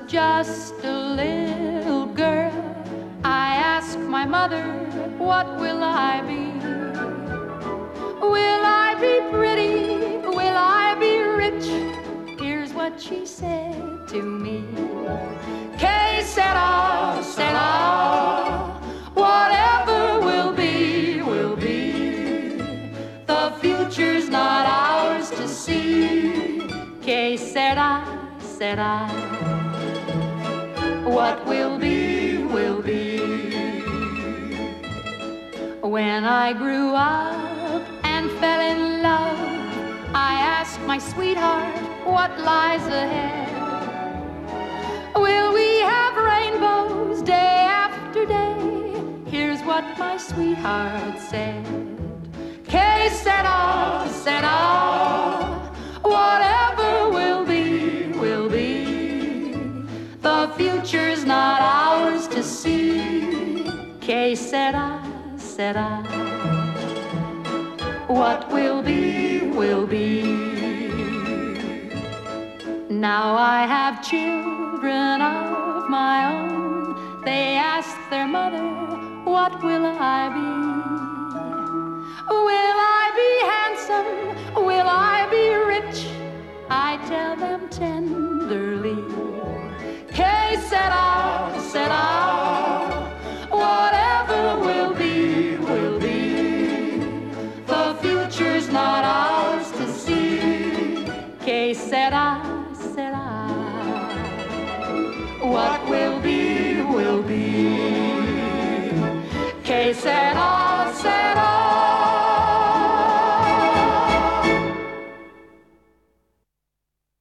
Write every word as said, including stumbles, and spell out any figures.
just a little girl, I asked my mother, what will I be? Will I be pretty? Will I be rich? Here's what she said to me. Que sera, sera, whatever will be, will be. The future's not ours to see. Que sera, sera, what will be, will be. When I grew up and fell in love, I asked my sweetheart, what lies ahead? Will we have rainbows day after day? Here's what my sweetheart said. Que sera, sera, whatever will be, will be. The future's not ours to see. Que sera, sera, what will be, will be. Now I have children of my own. They ask their mother, what will I be?